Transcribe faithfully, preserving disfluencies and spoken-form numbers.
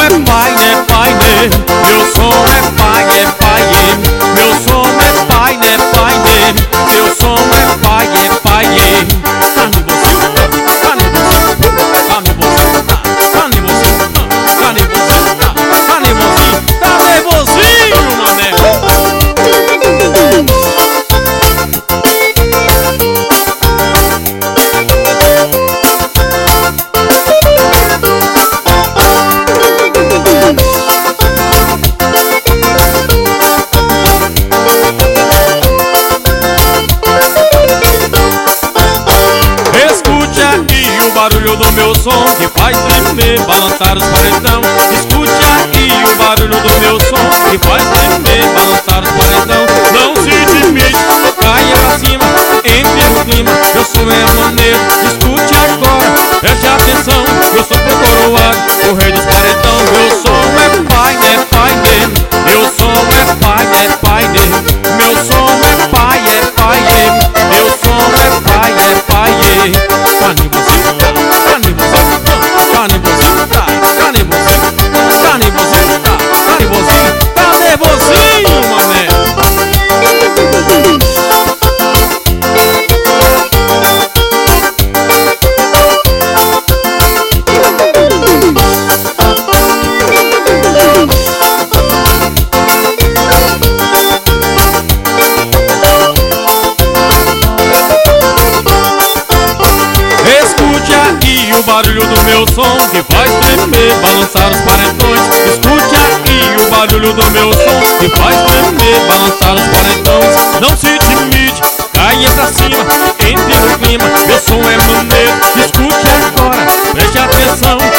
é pai, né, pai, né? Meu som é pai, é pai, é. Meu som é pai, né, pai, né? Meu som é pai, é pai, é. Tá nervosinho? Tá nervosinho? Tá nervosinho? Tá, tá nervosinho? Tá nervosinho? Tá, tá nervosinho? Tá nervosinho, mané? barulho do meu som que faz tremer, balançar os paredão. Escute aqui o barulho do meu som que faz tremer, balançar os paredão. Não se intimide, caia pra cima, entre no clima, meu som é maneiro. Escute agora, preste atenção, eu sou pro coroado, o rei dos paredão. Meu som é pai, né, pai, né? Meu som é pai, né, pai, né? Meu som é pai, é pai, é. Meu som é pai, é pai, é. Tá nervosinho? Tá nervosinho? Tá nervosinho? Tá, tá nervosinho? Tá nervosinho? Tá, tá nervosinho? Tá nervosinho, mané? O barulho do meu som que faz tremer, balançar os paredões. Escute aqui o barulho do meu som que faz tremer, balançar os paredões. Não se intimide, caia pra cima, entre no clima, meu som é maneiro. Escute agora, preste atenção,